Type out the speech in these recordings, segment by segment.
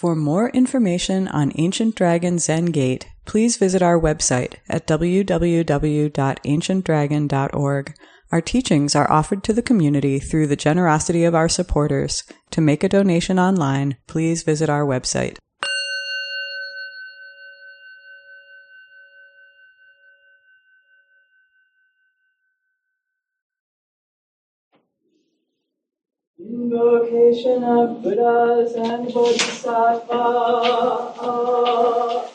For more information on Ancient Dragon Zen Gate, please visit our website at www.ancientdragon.org. Our teachings are offered to the community through the generosity of our supporters. To make a donation online, please visit our website. Invocation of Buddhas and Bodhisattvas.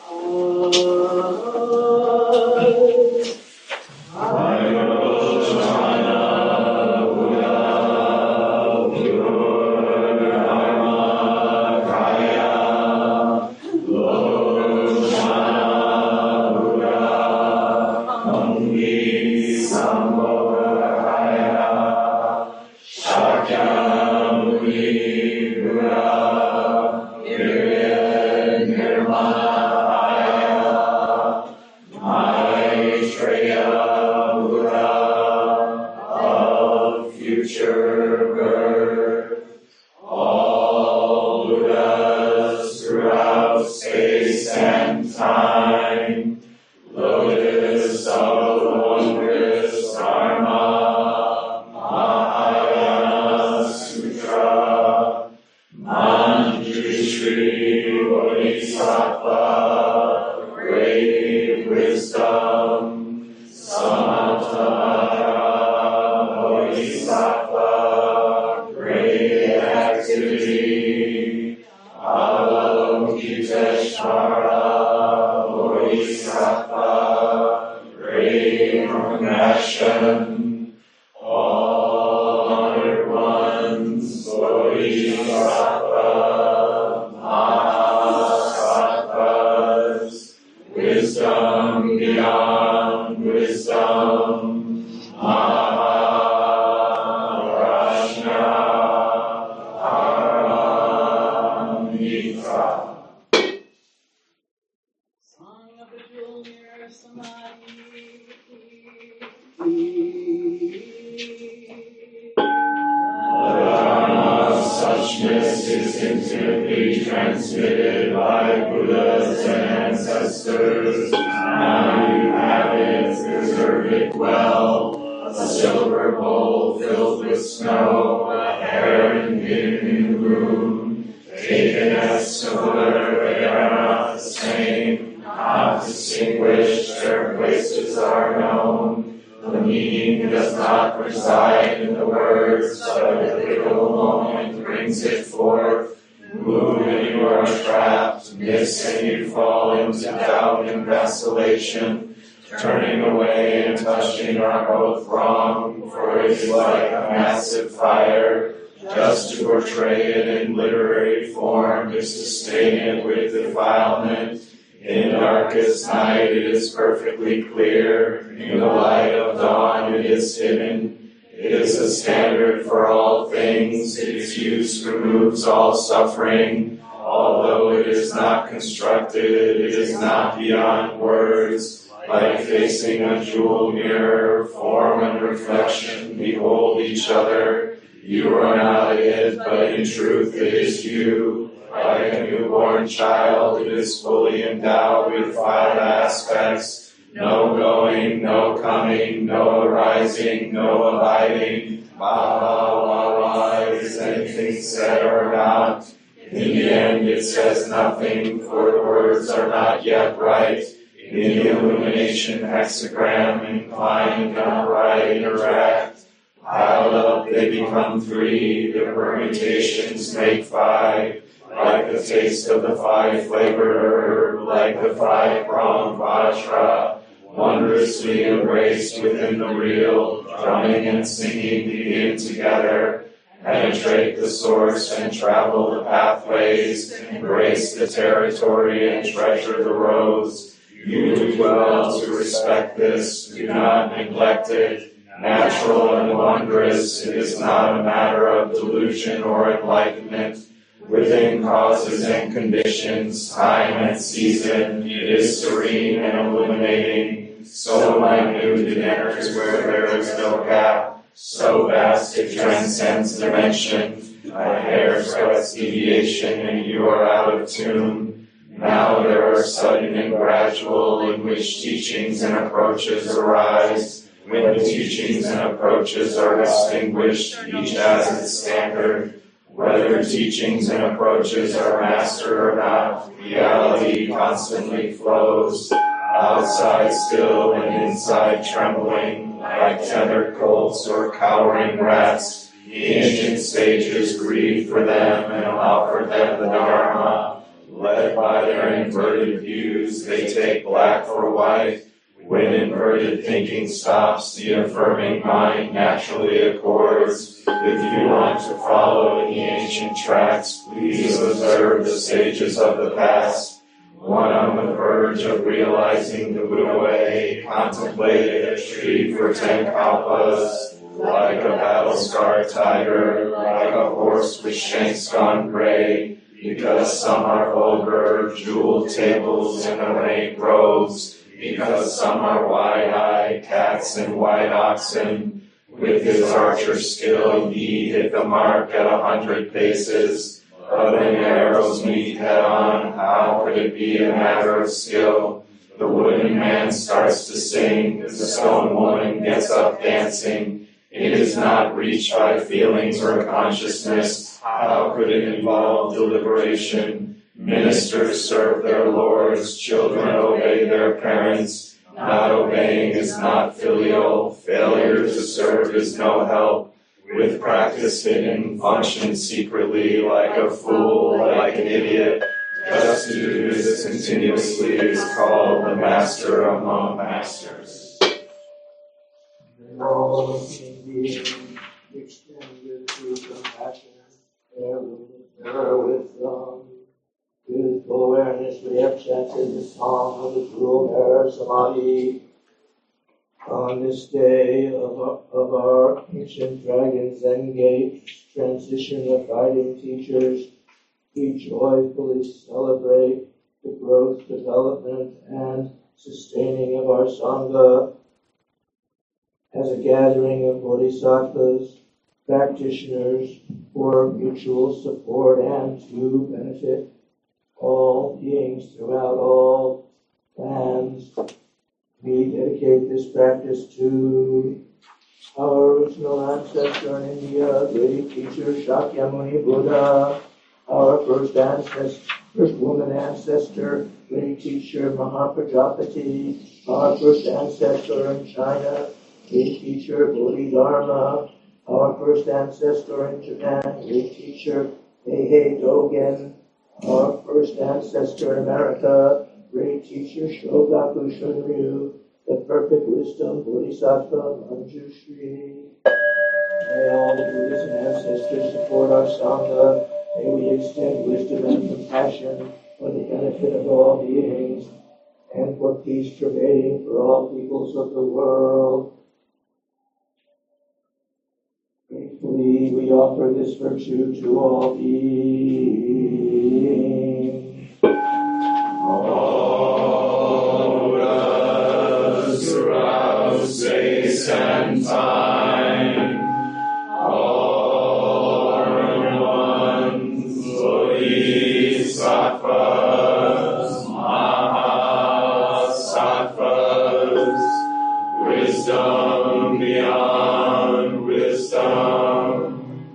Turning away and touching are both wrong, for it is like a massive fire. Just to portray it in literary form is to stain it with defilement. In darkest night it is perfectly clear. In the light of dawn it is hidden. It is a standard for all things. Its use removes all suffering. Although it is not constructed, it is not beyond words. Like facing a jewel mirror, form and reflection behold each other. You are not it, but in truth it is you. Like a newborn child, it is fully endowed with 5 aspects. No going, no coming, no arising, no abiding. Bhava, is anything said or not? In the end it says nothing, for the words are not yet right. In the illumination hexagram, inclined, upright, erect. Piled up they become 3, the permutations make 5. Like the taste of the 5-flavored herb, like the 5-pronged vajra. Wondrously embraced within the real, drumming and singing begin together. Penetrate the source and travel the pathways, embrace the territory and treasure the roads. You do well to respect this, do not neglect it. Natural and wondrous, it is not a matter of delusion or enlightenment. Within causes and conditions, time and season, it is serene and illuminating. So minute it enters where there is no gap. So vast it transcends dimension. A hair's breadth deviation and you are out of tune. Now there are sudden and gradual in which teachings and approaches arise. When the teachings and approaches are distinguished, each has its standard. Whether teachings and approaches are mastered or not, reality constantly flows. Outside still and inside trembling, like tethered colts or cowering rats, the ancient sages grieved for them and offered them the Dharma. Led by their inverted views, they take black for white. When inverted thinking stops, the affirming mind naturally accords. If you want to follow in the ancient tracks, please observe the sages of the past. One on the verge of realizing the Buddha way contemplated a tree for 10 kalpas, like a battle-scarred tiger, like a horse with shanks gone gray, because some are vulgar, jeweled tables and ornate robes, because some are wide-eyed cats and white oxen. With his archer skill, he hit the mark at 100 paces. But when arrows meet head-on, how could it be a matter of skill? The wooden man starts to sing, the stone woman gets up dancing. It is not reached by feelings or consciousness. How could it involve deliberation? Ministers serve their lords, children obey their parents. Not obeying is not filial. Failure to serve is no help. With practice hidden, function secretly, like a fool, like an idiot. Just to do this continuously is called the master among masters. All beings extended through compassion, bear with them. With full awareness, we have chanted the song of the true Hare Samadhi. On this day of our ancient dragon Zen Gate transition of fighting teachers, we joyfully celebrate the growth, development, and sustaining of our Sangha as a gathering of bodhisattvas, practitioners for mutual support and to benefit all beings throughout all lands. We dedicate this practice to our original ancestor in India, great teacher Shakyamuni Buddha, our first woman ancestor, great teacher Mahaprajapati, our first ancestor in China, great teacher Bodhidharma, our first ancestor in Japan, great teacher Heihei Dogen, our first ancestor in America, great teacher Shogaku Shunryu, the perfect wisdom Bodhisattva Manjushri. May all the Buddhas and ancestors support our Sangha. May we extend wisdom and compassion for the benefit of all beings and for peace pervading for all peoples of the world. Gratefully, we offer this virtue to all beings. All Buddhas throughout space and time, all are one, bodhisattvas, mahasattvas, wisdom beyond wisdom,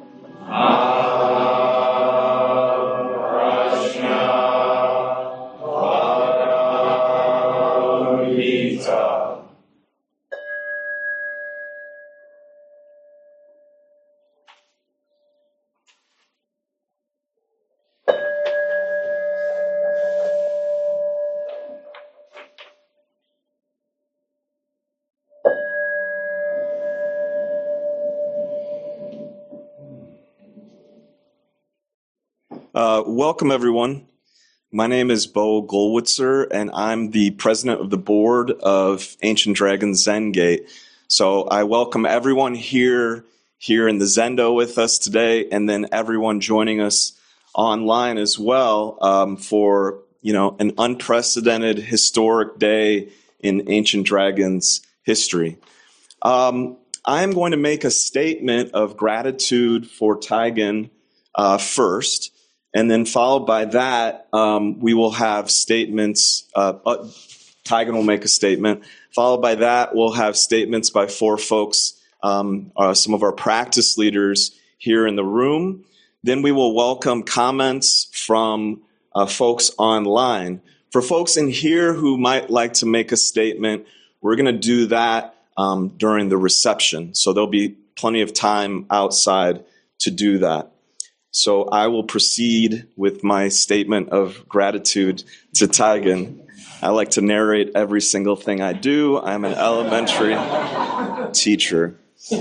Welcome, everyone. My name is Bo Goldwitzer, and I'm the president of the board of Ancient Dragon Zen Gate. So I welcome everyone here in the Zendo with us today, and then everyone joining us online as well for an unprecedented historic day in Ancient Dragon's history. I'm going to make a statement of gratitude for Taigen first. And then followed by that, we will have statements. Taigen will make a statement. Followed by that, we'll have statements by four folks, some of our practice leaders here in the room. Then we will welcome comments from folks online. For folks in here who might like to make a statement, we're going to do that during the reception. So there'll be plenty of time outside to do that. So I will proceed with my statement of gratitude to Taigen. I like to narrate every single thing I do. I'm an elementary teacher.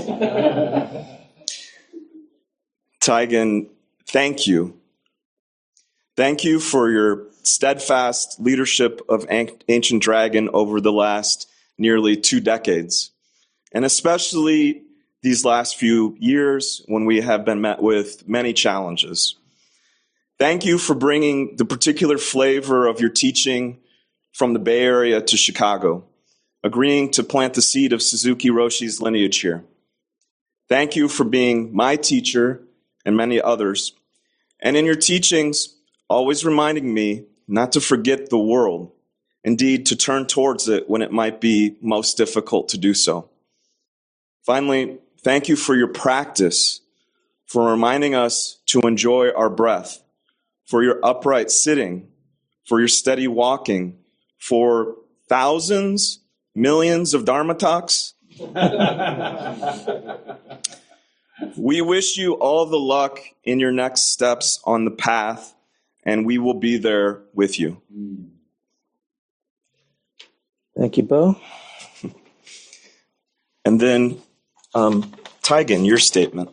Taigen, thank you. Thank you for your steadfast leadership of Ancient Dragon over the last nearly 2 decades, and especially these last few years when we have been met with many challenges. Thank you for bringing the particular flavor of your teaching from the Bay Area to Chicago, agreeing to plant the seed of Suzuki Roshi's lineage here. Thank you for being my teacher and many others, and in your teachings, always reminding me not to forget the world, indeed to turn towards it when it might be most difficult to do so. Finally, thank you for your practice, for reminding us to enjoy our breath, for your upright sitting, for your steady walking, for thousands, millions of Dharma talks. We wish you all the luck in your next steps on the path, and we will be there with you. Thank you, Bo. And then, Taigen, your statement.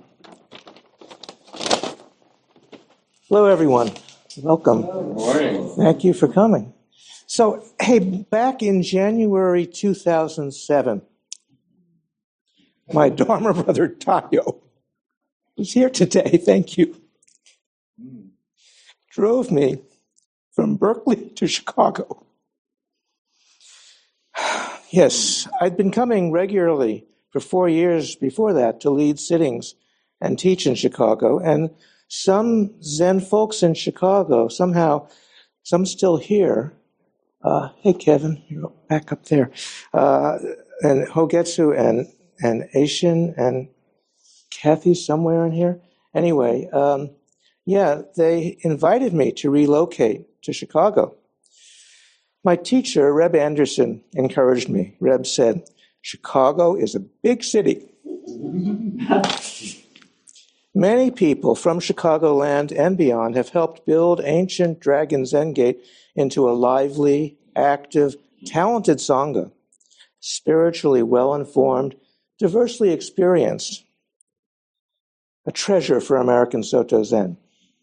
Hello, everyone. Welcome. Good morning. Thank you for coming. So, hey, back in January 2007, my Dharma brother, Tayo, who's here today, thank you, drove me from Berkeley to Chicago. Yes, I'd been coming regularly for 4 years before that to lead sittings and teach in Chicago. And some Zen folks in Chicago, somehow, some still here. Hey, Kevin, you're back up there. And Hogetsu and Aishin and Kathy somewhere in here. Anyway, they invited me to relocate to Chicago. My teacher, Reb Anderson, encouraged me. Reb said, Chicago is a big city. Many people from Chicagoland and beyond have helped build Ancient Dragon Zen Gate into a lively, active, talented Sangha, spiritually well-informed, diversely experienced, a treasure for American Soto Zen.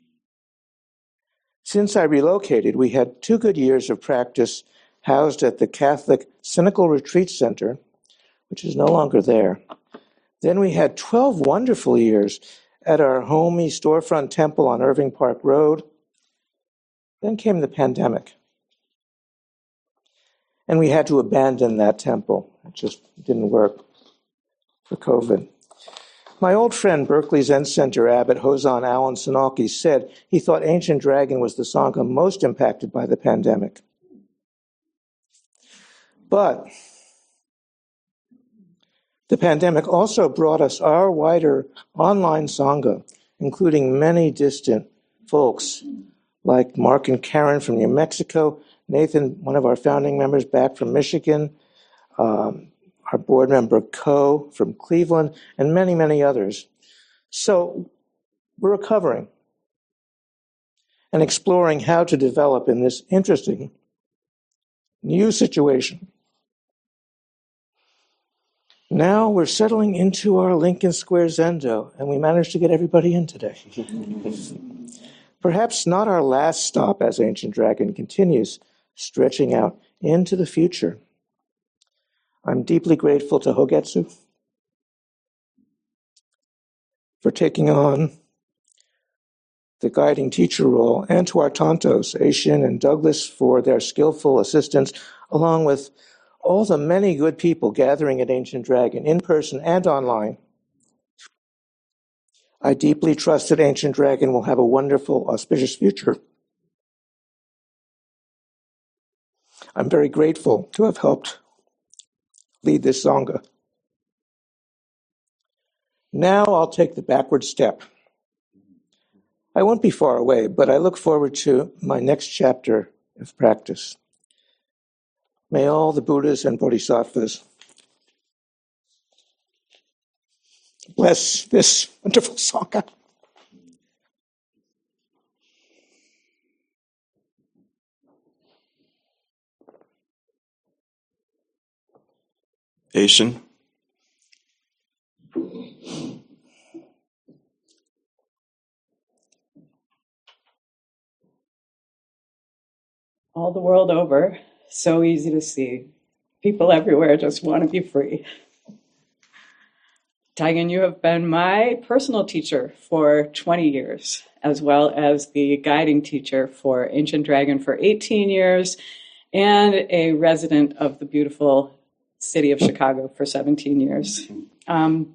Since I relocated, we had 2 good years of practice housed at the Catholic Cynical Retreat Center, which is no longer there. Then we had 12 wonderful years at our homey storefront temple on Irving Park Road. Then came the pandemic. And we had to abandon that temple. It just didn't work for COVID. My old friend, Berkeley Zen Center abbot Hozan Allen Sanalki, said he thought Ancient Dragon was the Sangha most impacted by the pandemic. But the pandemic also brought us our wider online Sangha, including many distant folks like Mark and Karen from New Mexico, Nathan, one of our founding members, back from Michigan, our board member, Ko, from Cleveland, and many, many others. So we're recovering and exploring how to develop in this interesting new situation. Now we're settling into our Lincoln Square Zendo, and we managed to get everybody in today. Perhaps not our last stop as Ancient Dragon continues, stretching out into the future. I'm deeply grateful to Hogetsu for taking on the guiding teacher role, and to our Tantos, Aishin and Douglas, for their skillful assistance, along with all the many good people gathering at Ancient Dragon, in person and online. I deeply trust that Ancient Dragon will have a wonderful, auspicious future. I'm very grateful to have helped lead this Sangha. Now I'll take the backward step. I won't be far away, but I look forward to my next chapter of practice. May all the Buddhas and Bodhisattvas bless this wonderful Sangha. Aishin. All the world over, so easy to see. People everywhere just want to be free. Taigen, you have been my personal teacher for 20 years, as well as the guiding teacher for Ancient Dragon for 18 years, and a resident of the beautiful city of Chicago for 17 years. And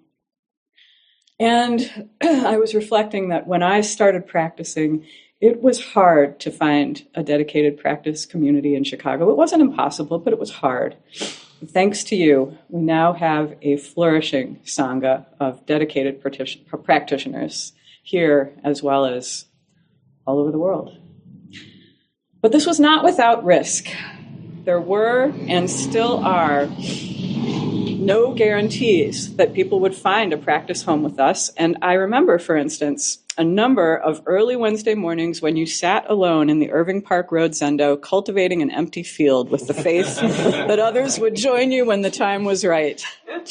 I was reflecting that when I started practicing, it was hard to find a dedicated practice community in Chicago. It wasn't impossible, but it was hard. Thanks to you, we now have a flourishing Sangha of dedicated practitioners here as well as all over the world. But this was not without risk. There were and still are no guarantees that people would find a practice home with us. And I remember, for instance, a number of early Wednesday mornings when you sat alone in the Irving Park Road Zendo, cultivating an empty field with the faith that others would join you when the time was right.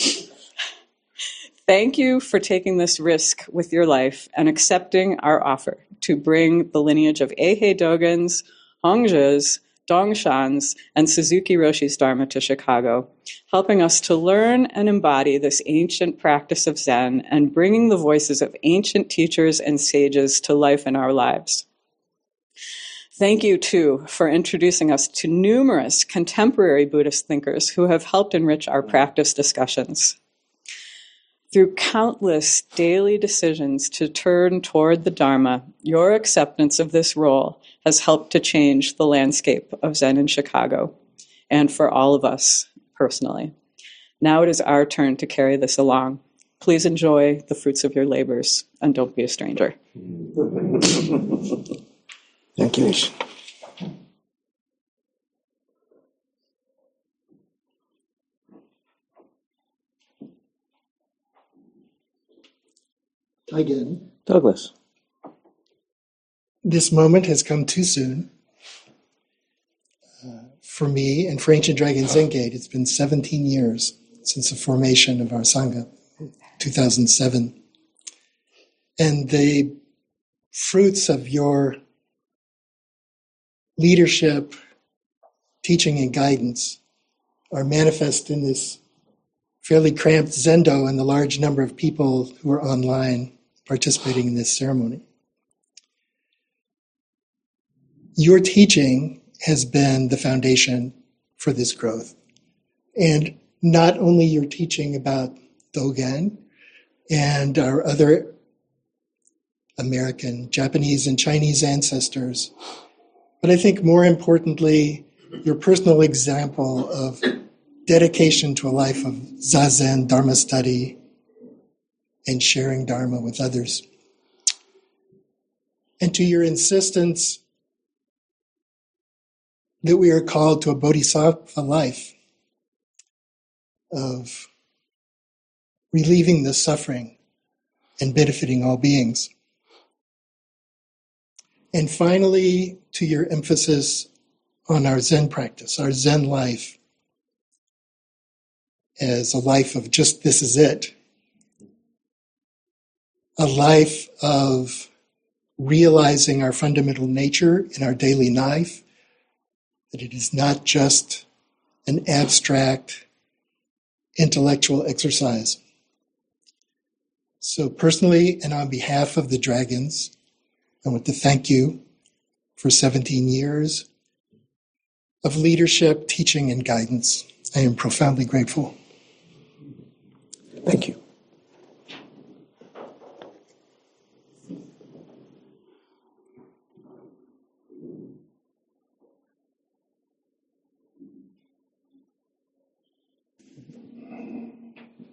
Thank you for taking this risk with your life and accepting our offer to bring the lineage of Eihei Dogen's, Hongzhi's, Dongshan's, and Suzuki Roshi's Dharma to Chicago, helping us to learn and embody this ancient practice of Zen and bringing the voices of ancient teachers and sages to life in our lives. Thank you, too, for introducing us to numerous contemporary Buddhist thinkers who have helped enrich our practice discussions. Through countless daily decisions to turn toward the Dharma, your acceptance of this role has helped to change the landscape of Zen in Chicago, and for all of us personally. Now it is our turn to carry this along. Please enjoy the fruits of your labors, and don't be a stranger. Thank you. Again, Douglas. this moment has come too soon. For me and for Ancient Dragon Zen Gate, it's been 17 years since the formation of our Sangha, 2007. And the fruits of your leadership, teaching, and guidance are manifest in this fairly cramped Zendo and the large number of people who are online participating in this ceremony. Your teaching has been the foundation for this growth. And not only your teaching about Dogen and our other American, Japanese, and Chinese ancestors, but I think more importantly, your personal example of dedication to a life of Zazen, Dharma study, and sharing Dharma with others. And to your insistence that we are called to a bodhisattva life of relieving the suffering and benefiting all beings. And finally, to your emphasis on our Zen practice, our Zen life, as a life of just this is it. A life of realizing our fundamental nature in our daily life, that it is not just an abstract intellectual exercise. So personally and on behalf of the Dragons, I want to thank you for 17 years of leadership, teaching, and guidance. I am profoundly grateful. Thank you.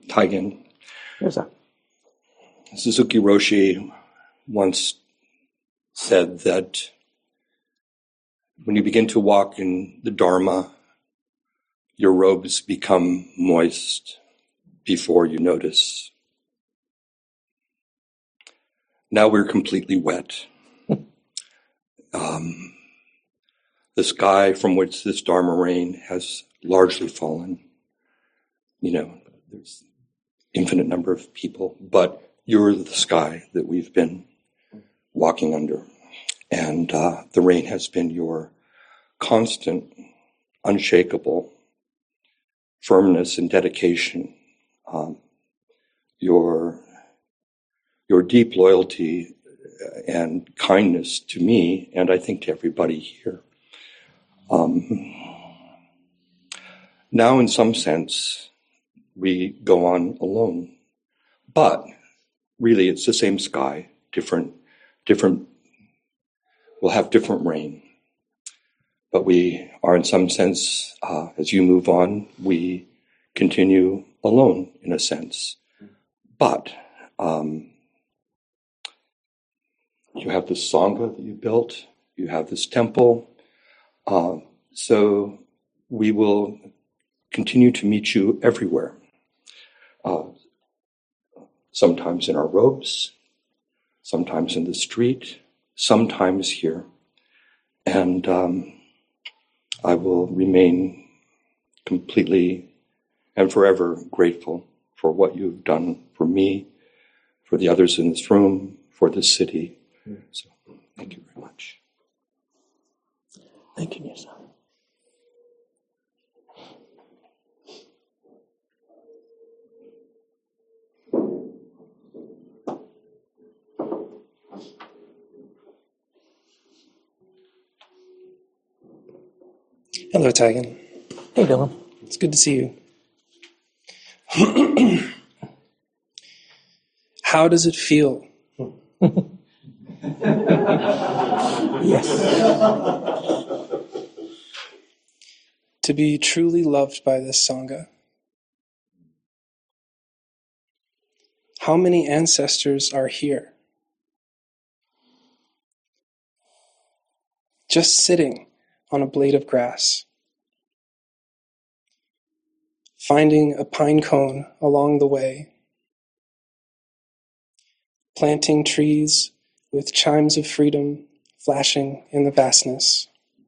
Taigen. Yes, sir. Suzuki Roshi once said that when you begin to walk in the Dharma, your robes become moist before you notice. Now we're completely wet. The sky from which this Dharma rain has largely fallen. You know, there's infinite number of people, but you're the sky that we've been walking under. And the rain has been your constant, unshakable firmness and dedication, your deep loyalty and kindness to me, and I think to everybody here. Now, in some sense, we go on alone, but really it's the same sky, different, we'll have different rain, but we are in some sense, as you move on, we continue alone in a sense, but you have this Sangha that you built, you have this temple, so we will continue to meet you everywhere. Sometimes in our robes, sometimes in the street, sometimes here. And I will remain completely and forever grateful for what you've done for me, for the others in this room, for this city. So thank you very much. Thank you, Nisa. Hello, Taigen. Hey, Dylan. It's good to see you. How does it feel? Yes. To be truly loved by this Sangha? How many ancestors are here? Just sitting on a blade of grass, finding a pine cone along the way, planting trees with chimes of freedom flashing in the vastness,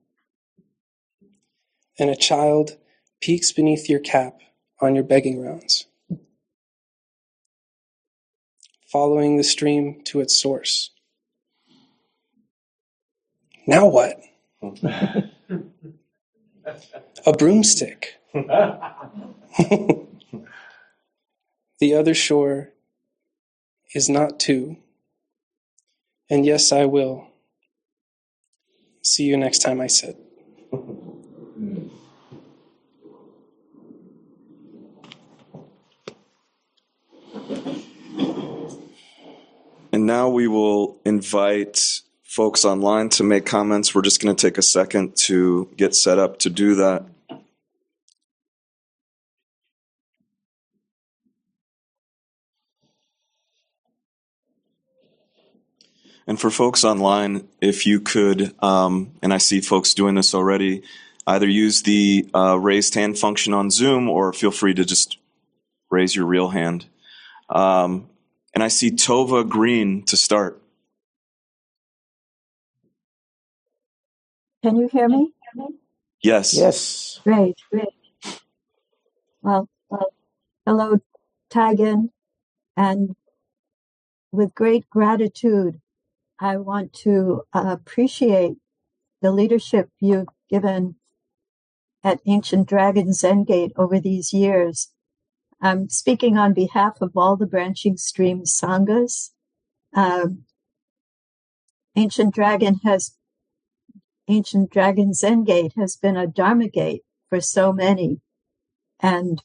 and a child peeks beneath your cap on your begging rounds, following the stream to its source. Now what? A broomstick. The other shore is not too. And yes, I will. See you next time I sit. And now we will invite folks online to make comments. We're just going to take a second to get set up to do that. And for folks online, if you could, and I see folks doing this already, either use the raised hand function on Zoom or feel free to just raise your real hand. And I see Tova Green to start. Can you hear me? Yes. Yes. Great. Well, hello, Taigen, and with great gratitude, I want to appreciate the leadership you've given at Ancient Dragon Zen Gate over these years. I'm speaking on behalf of all the Branching Stream Sanghas. Ancient Dragon Zen Gate has been a Dharma gate for so many. And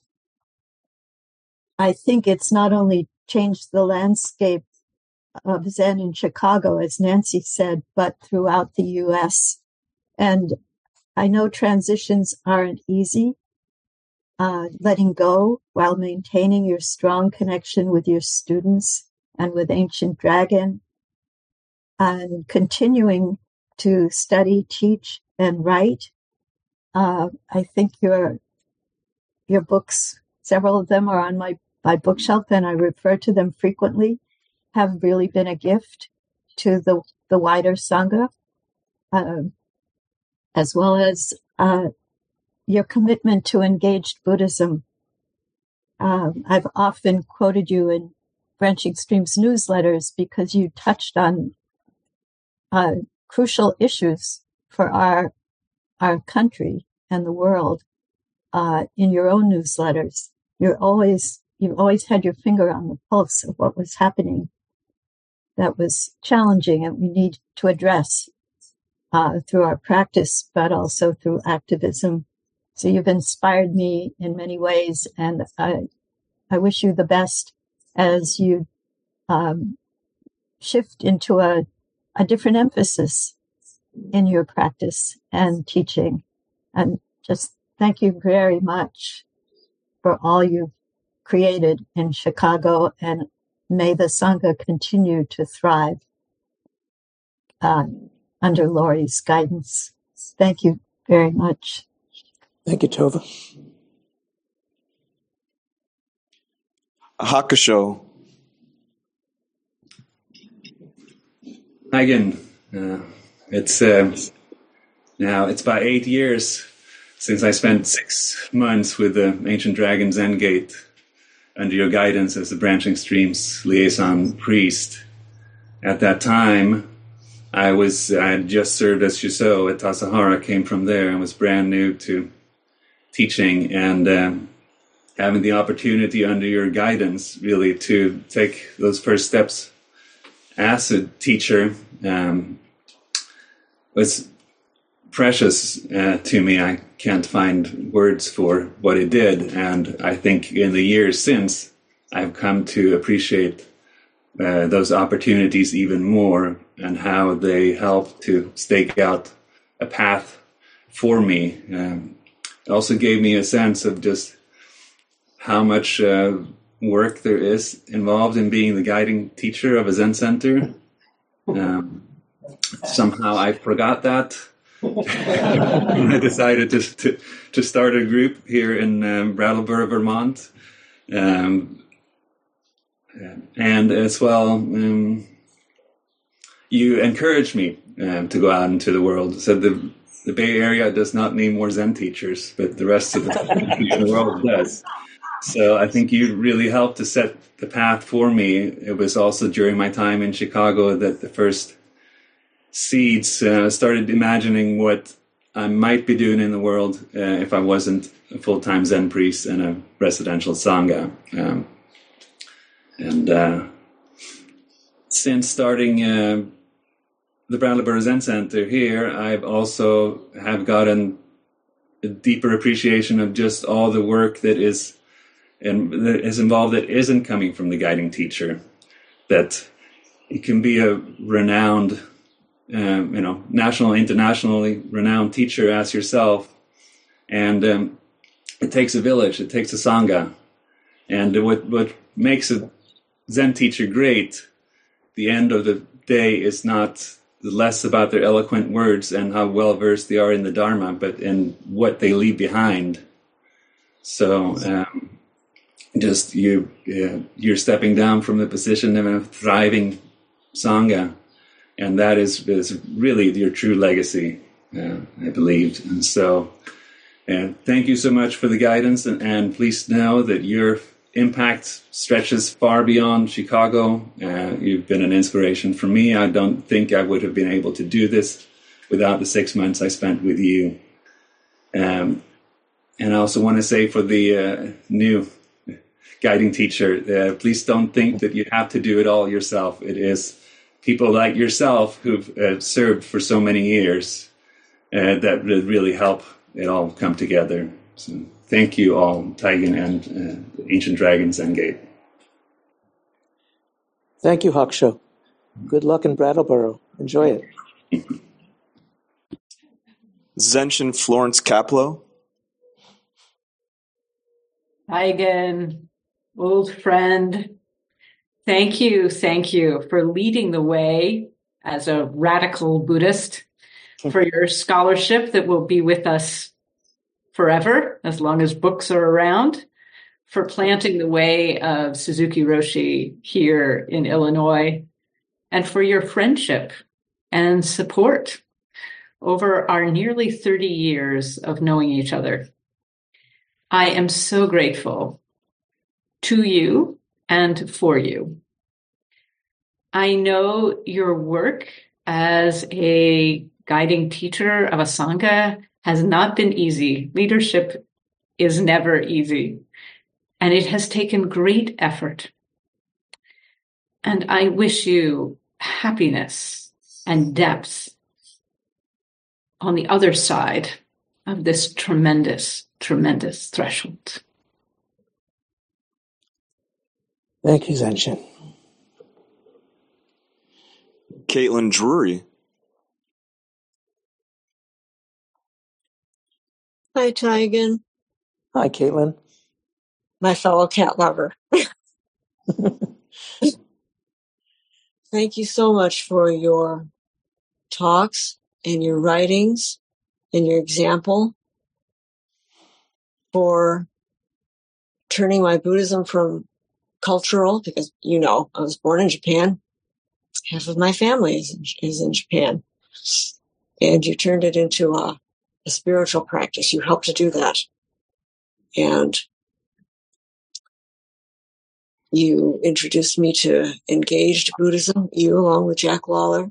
I think it's not only changed the landscape of Zen in Chicago, as Nancy said, but throughout the U.S. And I know transitions aren't easy, letting go while maintaining your strong connection with your students and with Ancient Dragon, and continuing to study, teach, and write. I think your books, several of them are on my bookshelf, and I refer to them frequently, have really been a gift to the wider Sangha, as well as your commitment to engaged Buddhism. I've often quoted you in Branching Streams newsletters because you touched on crucial issues for our country and the world in your own newsletters. You've always had your finger on the pulse of what was happening that was challenging and we need to address through our practice, but also through activism. So you've inspired me in many ways, and I wish you the best as you shift into a different emphasis in your practice and teaching. And just thank you very much for all you've created in Chicago, and may the Sangha continue to thrive under Laurie's guidance. Thank you very much. Thank you, Tova. Hakusho. Again, it's about 8 years since I spent 6 months with the Ancient Dragon Zen Gate under your guidance as the Branching Streams liaison priest. At that time, I had just served as Shuso at Tassajara, came from there, and was brand new to teaching, and having the opportunity under your guidance really to take those first steps as a teacher was precious to me. I can't find words for what it did, and I think in the years since I've come to appreciate those opportunities even more, and how they help to stake out a path for me. It also gave me a sense of just how much work there is involved in being the guiding teacher of a Zen center. Somehow I forgot that. I decided to start a group here in Brattleboro, Vermont. And as well, you encouraged me to go out into the world. Said the Bay Area does not need more Zen teachers, but the rest of the world does. So I think you really helped to set the path for me. It was also during my time in Chicago that the first seeds started imagining what I might be doing in the world if I wasn't a full-time Zen priest and a residential Sangha. And since starting the Brattleboro Zen Center here, I've also gotten a deeper appreciation of just all the work that is involved that isn't coming from the guiding teacher. That you can be a renowned, national, internationally renowned teacher as yourself, and it takes a village, it takes a Sangha. And what makes a Zen teacher great, the end of the day, is not less about their eloquent words and how well versed they are in the Dharma, but in what they leave behind. So you're stepping down from the position of a thriving Sangha, and that is really your true legacy, I believe. And so thank you so much for the guidance, and please know that your impact stretches far beyond Chicago. You've been an inspiration for me. I don't think I would have been able to do this without the 6 months I spent with you. And I also want to say for the new guiding teacher, please don't think that you have to do it all yourself. It is people like yourself who've served for so many years that really help it all come together. So thank you all, Taigen and Ancient Dragon Zen Gate. Thank you, Hakusho. Good luck in Brattleboro. Enjoy it. Zenshin Florence Kaplow. Taigen, old friend, thank you for leading the way as a radical Buddhist, for your scholarship that will be with us forever, as long as books are around, for planting the way of Suzuki Roshi here in Illinois, and for your friendship and support over our nearly 30 years of knowing each other. I am so grateful to you and for you. I know your work as a guiding teacher of a Sangha has not been easy. Leadership is never easy, and it has taken great effort. And I wish you happiness and depth on the other side of this tremendous, tremendous threshold. Thank you, Zenshin. Caitlin Drury. Hi, Taigen, Hi, Caitlin. my fellow cat lover. Thank you so much for your talks and your writings and your example, for turning my Buddhism from cultural, because, I was born in Japan. Half of my family is in Japan. And you turned it into a spiritual practice. You helped to do that. And you introduced me to engaged Buddhism, you along with Jack Lawler.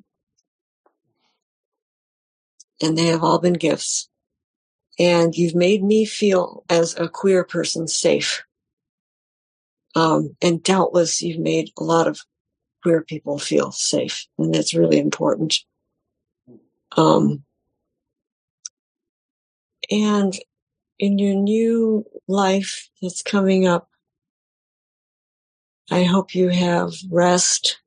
And they have all been gifts. And you've made me feel, as a queer person, safe. And doubtless you've made a lot of queer people feel safe. And that's really important. And in your new life that's coming up, I hope you have rest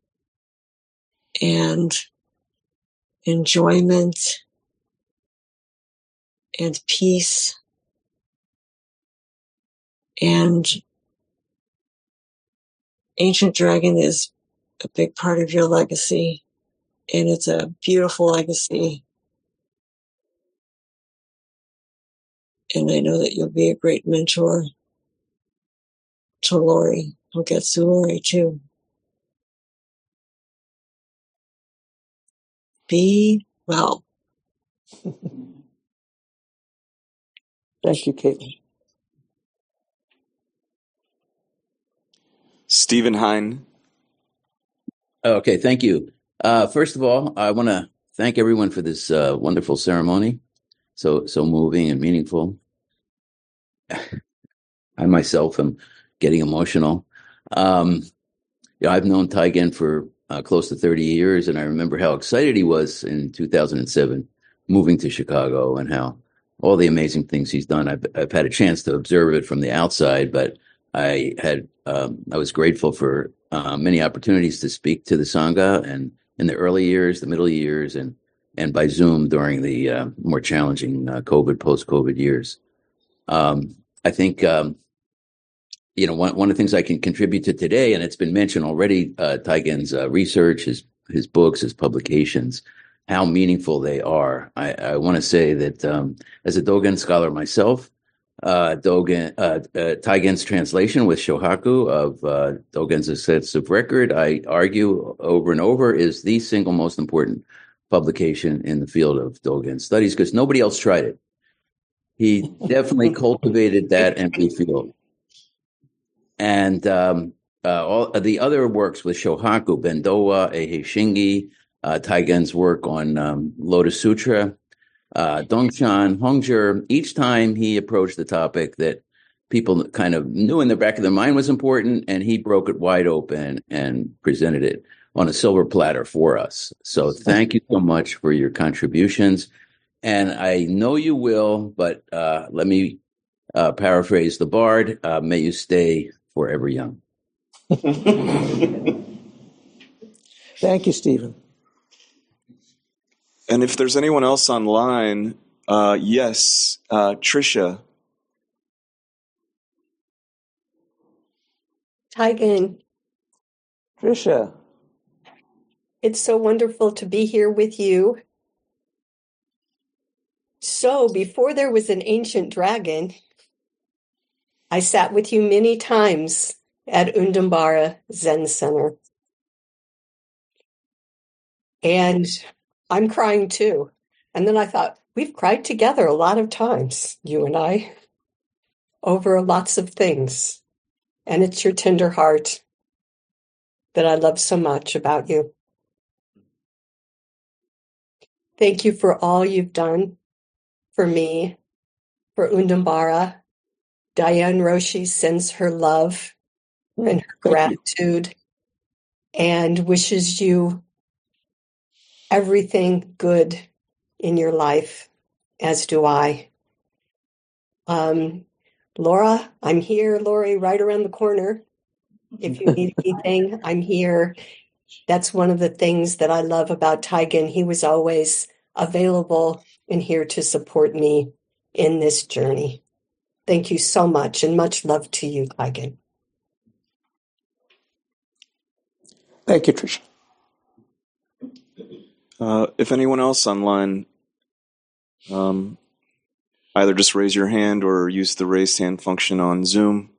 and enjoyment and peace and Ancient Dragon is a big part of your legacy, and it's a beautiful legacy. And I know that you'll be a great mentor to Lori. I'll get to Lori too. Be well. Thank you, Caitlin. Stephen Hine. Okay, thank you. First of all, I want to thank everyone for this wonderful ceremony. So moving and meaningful. I myself am getting emotional. I've known Taigen for close to 30 years, and I remember how excited he was in 2007, moving to Chicago, and how all the amazing things he's done. I've had a chance to observe it from the outside, but I was grateful for many opportunities to speak to the Sangha, and in the early years, the middle years, and by Zoom during the more challenging post-COVID years. I think, one of the things I can contribute to today, and it's been mentioned already, Taigen's research, his books, his publications, how meaningful they are. I want to say that as a Dogen scholar myself, Taigen's translation with Shohaku of Dogen's Extensive Record, I argue over and over, is the single most important publication in the field of Dogen studies, because nobody else tried it. He definitely cultivated that empty field. And all of the other works with Shohaku, Bendowa, Eihei Shingi, Taigen's work on Lotus Sutra, Dongshan, Hongzhi, each time he approached the topic that people kind of knew in the back of their mind was important, and he broke it wide open and presented it on a silver platter for us. So thank you so much for your contributions. And I know you will, but let me paraphrase the bard, may you stay forever young. Thank you, Stephen. And if there's anyone else online, yes, Tricia. Taigen, Trisha. it's so wonderful to be here with you. So, before there was an ancient dragon, I sat with you many times at Undambara Zen Center. And I'm crying too. And then I thought, we've cried together a lot of times, you and I, over lots of things. And it's your tender heart that I love so much about you. Thank you for all you've done for me, for Undambara. Diane Roshi sends her love and her gratitude and wishes you everything good in your life, as do I. Laura, I'm here. Lori, right around the corner. If you need anything, I'm here. That's one of the things that I love about Taigen. He was always available and here to support me in this journey. Thank you so much, and much love to you, Taigen. Thank you, Tricia. If anyone else online, either just raise your hand or use the raise hand function on Zoom.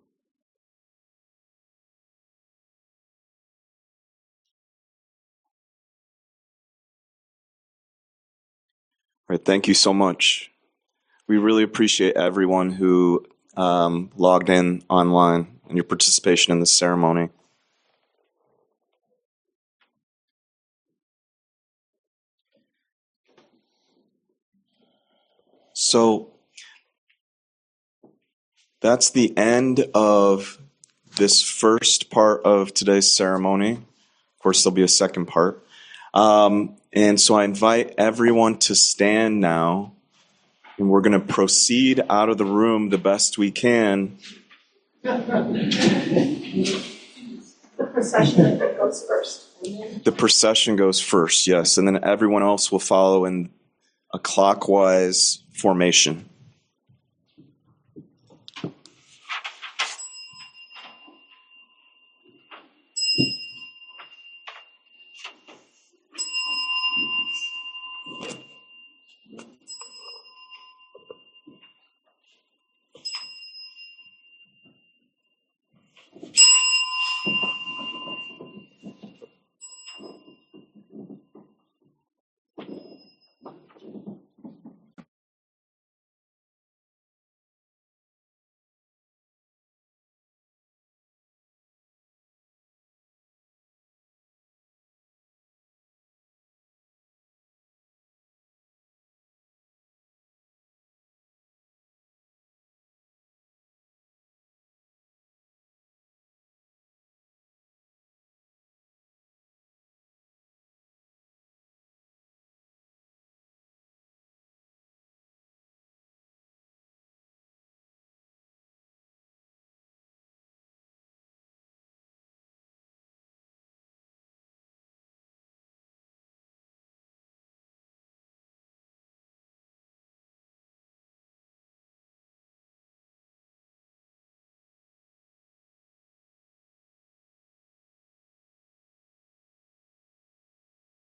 All right, thank you so much. We really appreciate everyone who logged in online and your participation in this ceremony. So that's the end of this first part of today's ceremony. Of course, there'll be a second part. And so I invite everyone to stand now, and we're going to proceed out of the room the best we can. The procession goes first. The procession goes first, yes, and then everyone else will follow in a clockwise formation.